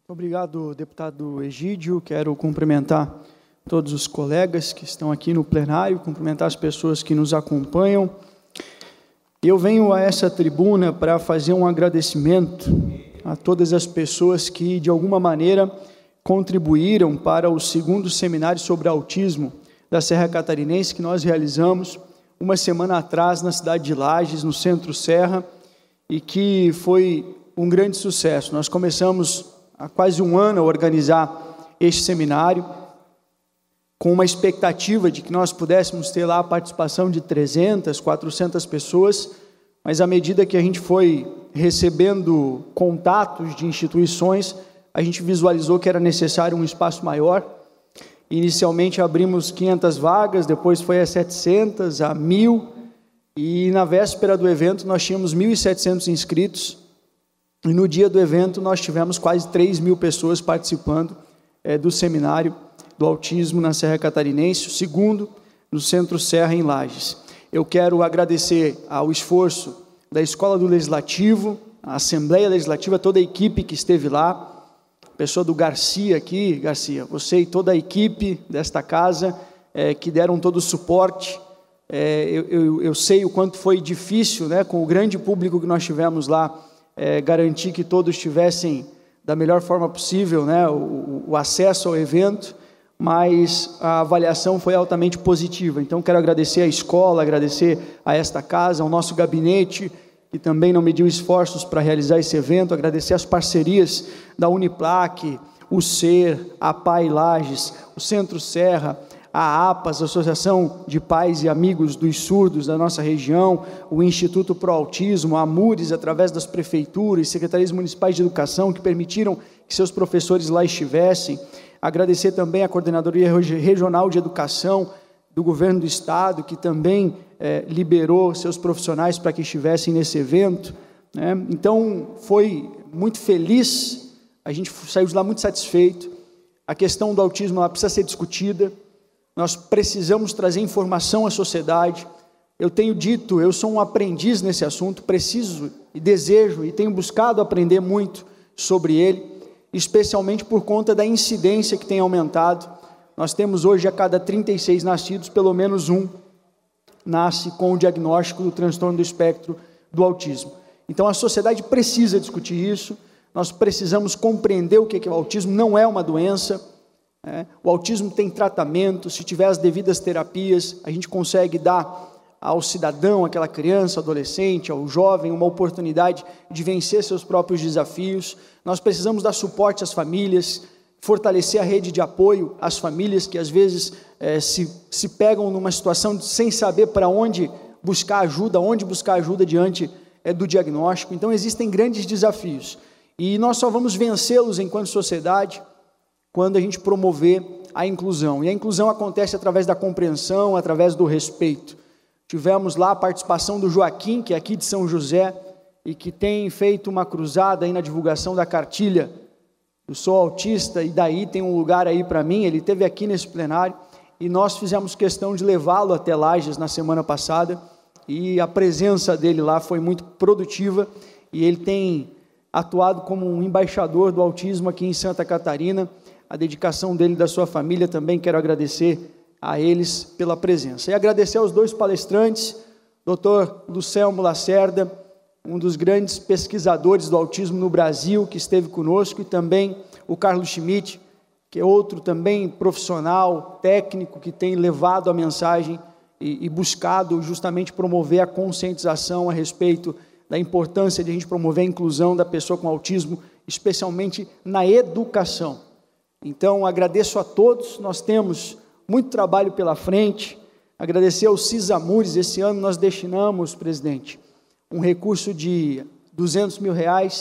Obrigado, deputado Egídio. Quero cumprimentar todos os colegas que estão aqui no plenário, cumprimentar as pessoas que nos acompanham. Eu venho a essa tribuna para fazer um agradecimento a todas as pessoas que, de alguma maneira, contribuíram para o segundo seminário sobre autismo da Serra Catarinense, que nós realizamos uma semana atrás na cidade de Lages, no Centro Serra, e que foi um grande sucesso. Nós começamos há quase um ano a organizar este seminário, com uma expectativa de que nós pudéssemos ter lá a participação de 300, 400 pessoas, mas à medida que a gente foi recebendo contatos de instituições, a gente visualizou que era necessário um espaço maior. Inicialmente abrimos 500 vagas, depois foi a 700, a 1.000, e na véspera do evento nós tínhamos 1.700 inscritos, e no dia do evento nós tivemos quase 3.000 pessoas participando do seminário do autismo na Serra Catarinense, o segundo no Centro Serra, em Lages. Eu quero agradecer ao esforço da Escola do Legislativo, a Assembleia Legislativa, toda a equipe que esteve lá, a pessoa do Garcia aqui, Garcia, você e toda a equipe desta casa, que deram todo o suporte. Eu sei o quanto foi difícil, né, com o grande público que nós tivemos lá, garantir que todos tivessem da melhor forma possível, né, o acesso ao evento, mas a avaliação foi altamente positiva. Então quero agradecer à escola, agradecer a esta casa, ao nosso gabinete, que também não mediu esforços para realizar esse evento, agradecer as parcerias da Uniplac, o SER, a PAI Lages, o Centro Serra, a APAS, a Associação de Pais e Amigos dos Surdos da nossa região, o Instituto Pro Autismo, a MURES, através das prefeituras, secretarias municipais de educação, que permitiram que seus professores lá estivessem. Agradecer também a Coordenadoria Regional de Educação do Governo do Estado, que também liberou seus profissionais para que estivessem nesse evento, né? Então, foi muito feliz, a gente saiu de lá muito satisfeito. A questão do autismo ela precisa ser discutida, nós precisamos trazer informação à sociedade. Eu tenho dito, eu sou um aprendiz nesse assunto, preciso e desejo e tenho buscado aprender muito sobre ele, especialmente por conta da incidência que tem aumentado. Nós temos hoje, a cada 36 nascidos, pelo menos um nasce com o diagnóstico do transtorno do espectro do autismo. Então a sociedade precisa discutir isso, nós precisamos compreender o que é o autismo. Não é uma doença, o autismo tem tratamento, se tiver as devidas terapias, a gente consegue dar ao cidadão, àquela criança, adolescente, ao jovem, uma oportunidade de vencer seus próprios desafios. Nós precisamos dar suporte às famílias, fortalecer a rede de apoio às famílias que às vezes se pegam numa situação sem saber para onde buscar ajuda diante do diagnóstico. Então existem grandes desafios e nós só vamos vencê-los enquanto sociedade quando a gente promover a inclusão, e a inclusão acontece através da compreensão, através do respeito. Tivemos lá a participação do Joaquim, que é aqui de São José, e que tem feito uma cruzada aí na divulgação da cartilha Eu Sou Autista, e daí tem um lugar aí para mim. Ele esteve aqui nesse plenário, e nós fizemos questão de levá-lo até Lages na semana passada, e a presença dele lá foi muito produtiva, e ele tem atuado como um embaixador do autismo aqui em Santa Catarina. A dedicação dele e da sua família também quero agradecer a eles pela presença. E agradecer aos dois palestrantes, Dr. Lucelmo Lacerda, um dos grandes pesquisadores do autismo no Brasil, que esteve conosco, e também o Carlos Schmidt, que é outro também profissional, técnico, que tem levado a mensagem e buscado justamente promover a conscientização a respeito da importância de a gente promover a inclusão da pessoa com autismo, especialmente na educação. Então, agradeço a todos, nós temos muito trabalho pela frente. Agradecer ao CISAMURES. Esse ano nós destinamos, presidente, um recurso de R$200 mil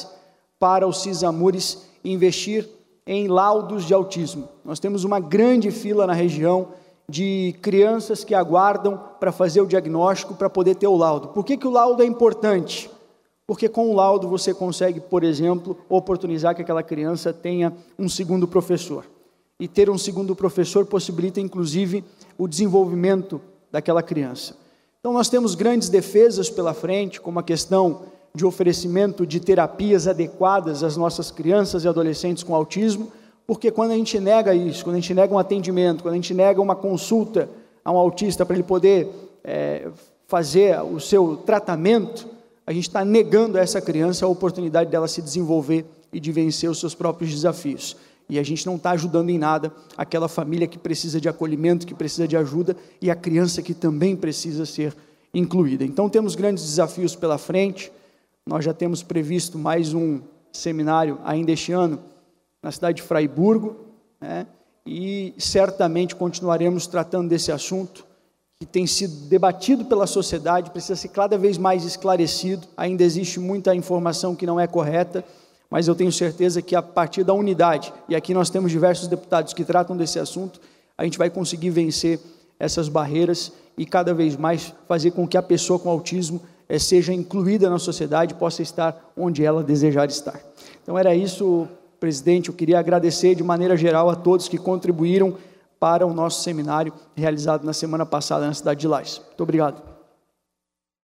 para o CISAMURES investir em laudos de autismo. Nós temos uma grande fila na região de crianças que aguardam para fazer o diagnóstico, para poder ter o laudo. Por que o laudo é importante? Porque com o laudo você consegue, por exemplo, oportunizar que aquela criança tenha um segundo professor. E ter um segundo professor possibilita, inclusive, o desenvolvimento daquela criança. Então, nós temos grandes defesas pela frente, como a questão de oferecimento de terapias adequadas às nossas crianças e adolescentes com autismo, porque quando a gente nega isso, quando a gente nega um atendimento, quando a gente nega uma consulta a um autista para ele poder fazer o seu tratamento, a gente está negando a essa criança a oportunidade dela se desenvolver e de vencer os seus próprios desafios. E a gente não está ajudando em nada aquela família que precisa de acolhimento, que precisa de ajuda, e a criança que também precisa ser incluída. Então temos grandes desafios pela frente. Nós já temos previsto mais um seminário ainda este ano, na cidade de Fraiburgo, né? E certamente continuaremos tratando desse assunto, que tem sido debatido pela sociedade, precisa ser cada vez mais esclarecido. Ainda existe muita informação que não é correta, mas eu tenho certeza que a partir da unidade, e aqui nós temos diversos deputados que tratam desse assunto, a gente vai conseguir vencer essas barreiras e cada vez mais fazer com que a pessoa com autismo seja incluída na sociedade, possa estar onde ela desejar estar. Então era isso, presidente. Eu queria agradecer de maneira geral a todos que contribuíram para o nosso seminário realizado na semana passada na cidade de Lages. Muito obrigado.